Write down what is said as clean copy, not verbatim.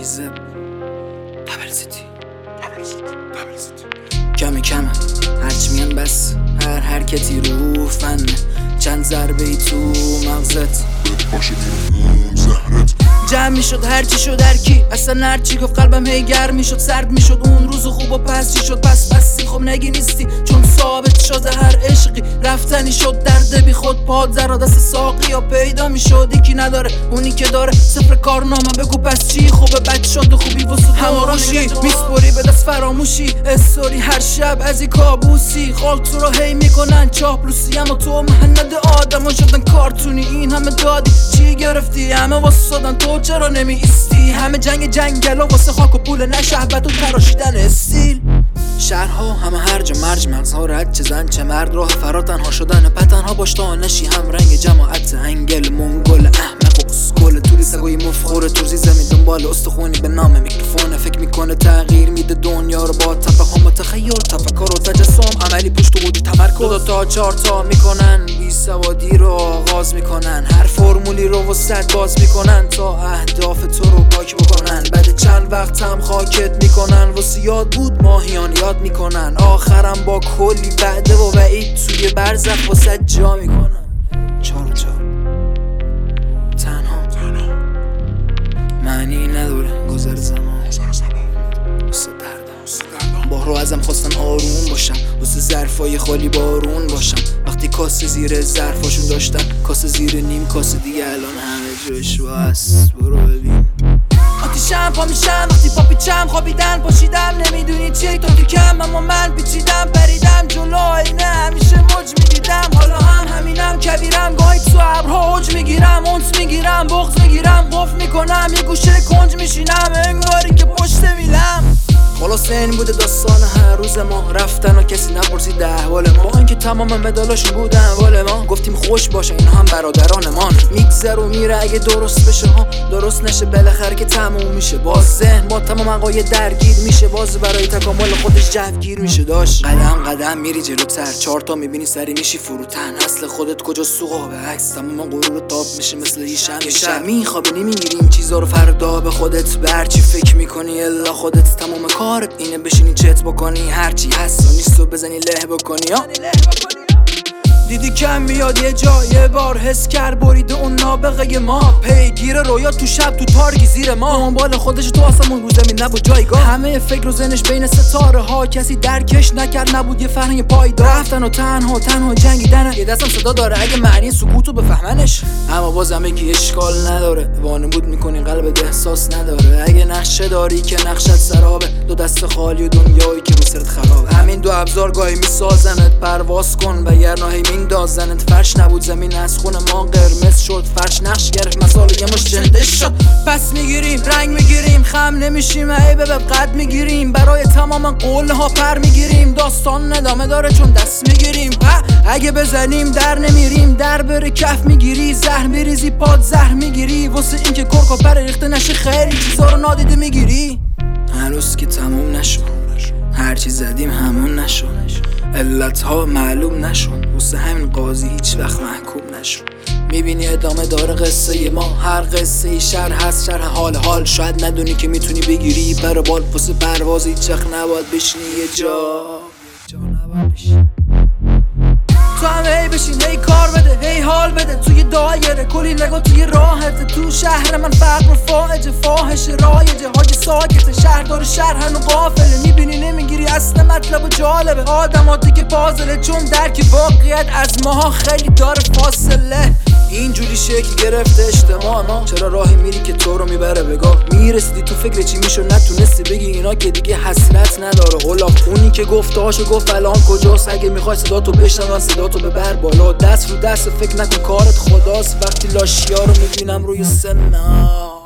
چیزه دبل سیتی کمی کمه هرچی میان بس هر حرکتی رو فنه چند ضربه ای تو مغزت باشه بیرون زهرت جمع میشد هرچی شد هرکی اصلا هرچی گفت قلبم هی گرم میشد سرد میشد اون روز خوب و پس چی شد پس بستی خب نگی نیستی چون ثابت شده هر عشقی رفتنی شد درد بی خود پاد زرا دست ساقی یا پیدا میشد یکی نداره اونی که داره صفر کارنامه بگو پس چی خوبه بد شد خوبی واسه هماراشی میسپری به دست فراموشی استوری هر شب از این کابوسی خاک تو رو هی میکنن چاپلوسی اما تو مهند آدم شدن کارتونی این همه دادی چی گرفتی همه واسه تو چرا نمی ایستی همه جنگ جنگل و واسه خاک و پول نه شهبت و تراشیدن استیل شهرها همه هرج و مرج مغزها رد چه زن چه مرد راه فرا تنها شدن پتنها باش تا نشی هم رنگ جماعت انگل منگل احمق و اسکل توری سگوی مفخور ترزی زمین دنبال استخونی به نام میکروفون فکر میکنه تغییر میده دنیا رو با تفاهم و تخیل تفکر و تجسم عملی پشت و بودی تمرکز دو تا چهار تا میکنن بی سوادی رو آغاز میکنن هر فرمولی رو وسط باز میکنن تا اهداف تو رو پاک بکنن بعد چند وقت هم خاکت میکنن واسه یاد بود ماهیان یاد میکنن آخرم با کلی وعده و وعید توی برزخ واسه جا میکنن چار تنها معنی نداره گذر زمان واسه دردم با رو ازم خواستن آروم باشم واسه ظرفای خالی بارون باشم وقتی کاسه زیر ظرفاشون داشتن کاسه زیر نیم کاسه دیگه الان همه جاش واسه برو ببین آتیشم پا میشم وقتی پا پیچم خوابیدن پاشیدم نمیدونی چی تو که کم اما من پیچیدم پریدم جلو آینه همیشه موج میدیدم حالا هم همینم کبیرم گاهی تو ابرها اوج میگیرم اونس میگیرم بغض میگیرم قفل میکنم یه گوشه کنج میشینم انگاری که پشت میلم خلاص این بوده داستان هر روز ما رفتن و کسی نپرسید احوال ما با اینکه تمام مدالاشون بودن احوال ما گفتیم خوش باشه اینا هم برادران ما میگذر و میره اگه درست بشه ها درست نشه بالاخره که تموم میشه باز ذهن با تمام عقاید درگیر میشه باز برای تکامل خودش جوگیر میشه داشت قدم قدم میری جلوتر چهار تا میبینی سری میشی فروتن اصل خودت کجا سوقا به عکس تمام غرور تاب میشه مثل یه شب میخوابی نمیگیریم چیزا رو فردا به خودت برچی فکر میکنی الا خودت تمام کارت اینه بشینی چت بکنی هرچی هست و نیست و بزنی له بکنی ها دیدی کم میاد یه جا یه بار حس کرد بریده اون نابغه ما پیگیر رویا تو شب تو تارگی زیر ما دنبال خودش تو آسمون رو زمین نبود جایگاه همه فکر و ذهنش بین ستاره ها کسی درکش نکرد نبود یه فرهنگ پایدار رفتن و تنها جنگیدن یه دستم صدا داره اگه معنی سکوتو بفهمنش اما بازم بگی اشکال نداره وانمود میکنی قلبت احساس نداره اگه نقشه داری که نقشت سرابه دو دست خالی و دنیایی که رو سرت خرابه همین دو ابزار گاهی میسازنت پرواز کن وگرنه میندازنت فرش نبود زمین از خون ما قرمز شد فرش نقش گرفت مسائل یه مش جنده شد پس میگیریم رنگ میگیریم خم نمیشیم عیبه به قد میگیریم برای تمام قول ها پر میگیریم داستان ادامه داره چون دست میگیریم اگه بزنیم در نمیریم در بره کف میگیری زهر میریزی پاد زهر میگیری واسه اینکه کرک و پر ریخته نشه خیلی چیزا رو نادیده میگیری هنوز که تموم نشد هرچی زدیم همون نشد علت ها معلوم نشد واسه همین قاضی هیچ وقت محکوم نشد میبینی ادامه داره قصه ما هر قصه ای شرح هست شرح حال شاید ندونی که میتونی بگیری پر بال واسه پرواز هیچ وقت نباید بشینی یه جا نباید بشینی تو هم هی بشین هی کار بده هی حال بده توی دایره کلی نگاه توی راحته تو شهر من فقر و فاحشه فاحشه رایجه حاج ساکته شهر داره شرحن و قافله میبینی نمیگیری اصل مطلب و جالبه آدماتی که پازله چون درک واقعیت از ماها خیلی داره فاصله اینجوری شکل گرفته اجتماع ما چرا راهی میری که تو رو میبره بگاه میرسیدی تو فکر چی میشو نتونستی بگی اینا که دیگه حسرت نداره غلاف اونی که گفتهاشو گفت الان کجاست اگه میخوای صداتو بشنون صداتو ببر بالا دست رو دست فکر نکن کارت خداست وقتی لاشیا رو میبینم روی سنا